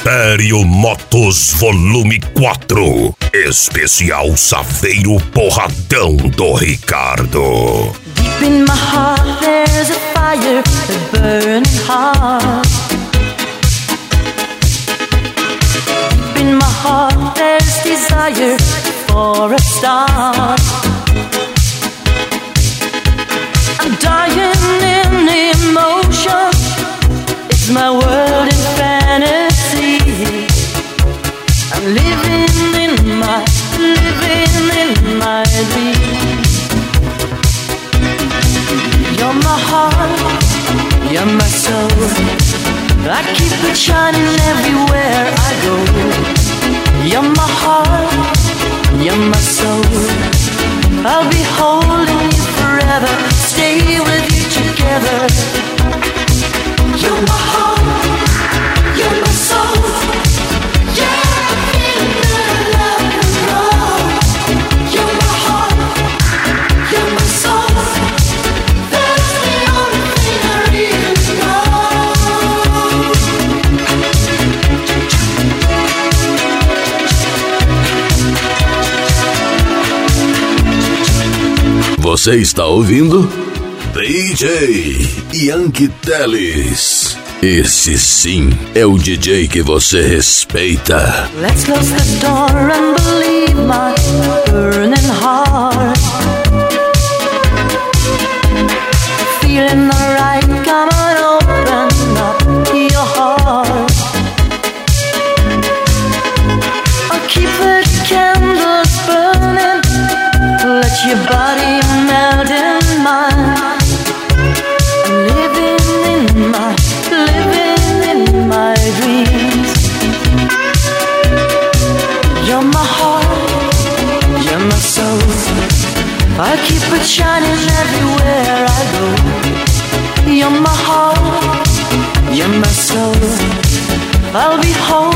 Império Motos Volume 4. Especial Saveiro Porradão do Ricardo. Deep in my heart there's a fire, a burning heart. Deep in my heart there's desire for a star. I'm dying in emotion. It's my world in fantasy. I'm living in my dreams. You're my heart, you're my soul. I keep it shining everywhere I go. You're my heart, you're my soul. I'll be holding you forever, stay with you together. You're my heart, you're my soul. Yeah, I'm feeling the love and roll. You're my heart, you're my soul. That's the only thing I really know. Você está ouvindo DJ Yankee Teles. Esse sim é o DJ que você respeita. Let's close the door and believe my burning heart. Feeling alright, come on, open up your heart. I'll keep the candles burning, let your body melt in mine. I'm living in my dreams. You're my heart, you're my soul. I keep it shining everywhere I go. You're my heart, you're my soul. I'll be holding